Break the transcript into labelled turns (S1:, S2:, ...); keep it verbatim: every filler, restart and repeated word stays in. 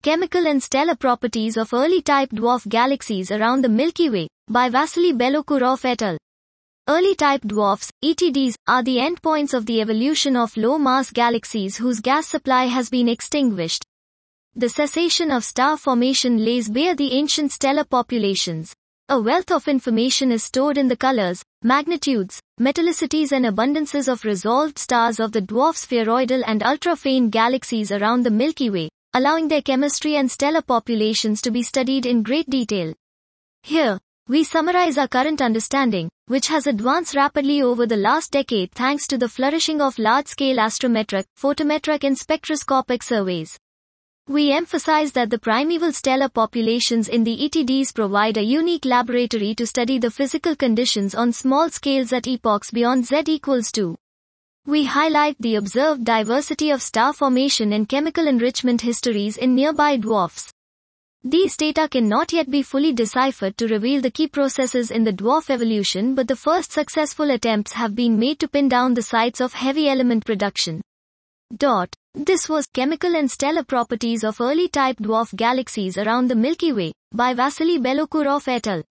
S1: Chemical and Stellar Properties of Early Type Dwarf Galaxies Around the Milky Way, by Vasily Belokurov et al. Early type dwarfs, E T Ds, are the endpoints of the evolution of low-mass galaxies whose gas supply has been extinguished. The cessation of star formation lays bare the ancient stellar populations. A wealth of information is stored in the colors, magnitudes, metallicities and abundances of resolved stars of the dwarf spheroidal and ultra-faint galaxies around the Milky Way, allowing their chemistry and stellar populations to be studied in great detail. Here, we summarize our current understanding, which has advanced rapidly over the last decade thanks to the flourishing of large-scale astrometric, photometric and spectroscopic surveys. We emphasize that the primeval stellar populations in the E T Ds provide a unique laboratory to study the physical conditions on small scales at epochs beyond Z equals two. We highlight the observed diversity of star formation and chemical enrichment histories in nearby dwarfs. These data can not yet be fully deciphered to reveal the key processes in the dwarf evolution, but the first successful attempts have been made to pin down the sites of heavy element production. Dot. This was Chemical and Stellar Properties of Early Type Dwarf Galaxies Around the Milky Way, by Vasily Belokurov et al.